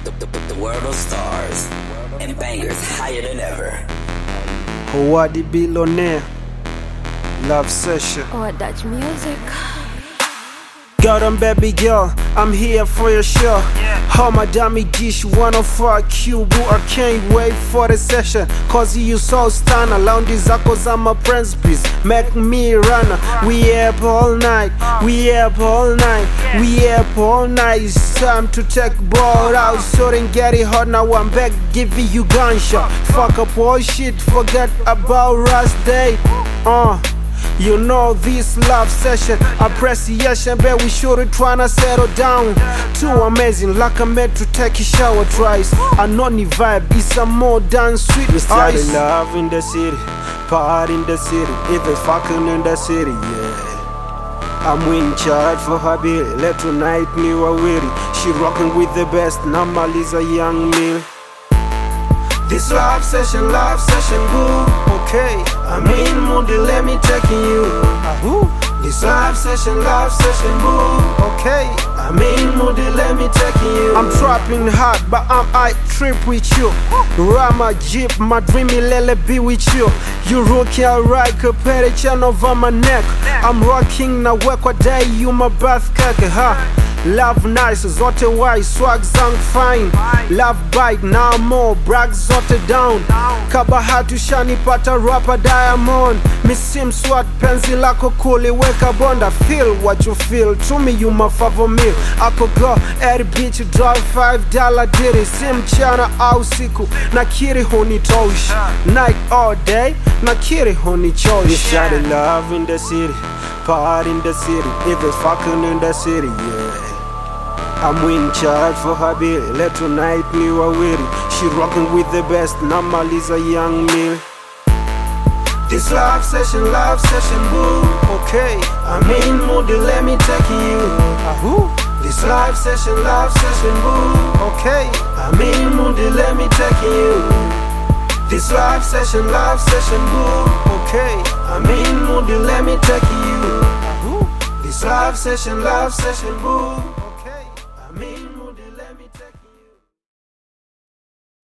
The world of stars and bangers higher than ever. Howadi Billionaire Love Session. Or Dutch music. Girl, them baby girl, I'm here for your show. How my dummy dish, wanna fuck you, boo. I can't wait for the session, cause you so stunner. Laundi zako za my friends, please make me runner. We up all night, we up all night, we up all night. It's time to take ball out, so then get it hot. Now I'm back, giving you gunshot. Fuck up all shit, forget about Rust Day. You know this love session, appreciation, but we sure tryna settle down. Too amazing, like I'm meant to take a shower twice. I know the vibe is a more than sweet. We started love in the city, party in the city, even fucking in the city, yeah. I'm in charge for her bill, let tonight me wa weary. She rocking with the best, Namali's a young meal. This love session, boo. Okay, I'm in mood, let me take you. This love session, boo. Okay, I'm in mood, let me take you. I'm trapping hard, but I trip with you. Rama Jeep, my dreamy lele be with you. You rookie alright, competition over my neck. I'm rocking na work what day, you my birth cake, huh? Love nice, zote wise, swag zangu fine. Love bite, now more, brag zote down. Kabahatu shani pata rapper Diamond. Misim swat, penzi lako kuli weka bonda. Feel what you feel, to me you my favor meal. Ako go, every bitch drive $5 diri. Sim chana au siku, na kiri honi tosh. Night all day, na kiri honi chosh. We started love in the city, party in the city, even fucking in the city, yeah. I'm in charge for her bill, let tonight me wa weary. She rocking with the best, Namali's a young meal. This love session, boo. Okay, I'm in mood, let me take you. This love session, boo. Okay, I'm in mood, let me take you. This love session, boo. Okay, I'm in mood, let me take you. This love session, boo. I mean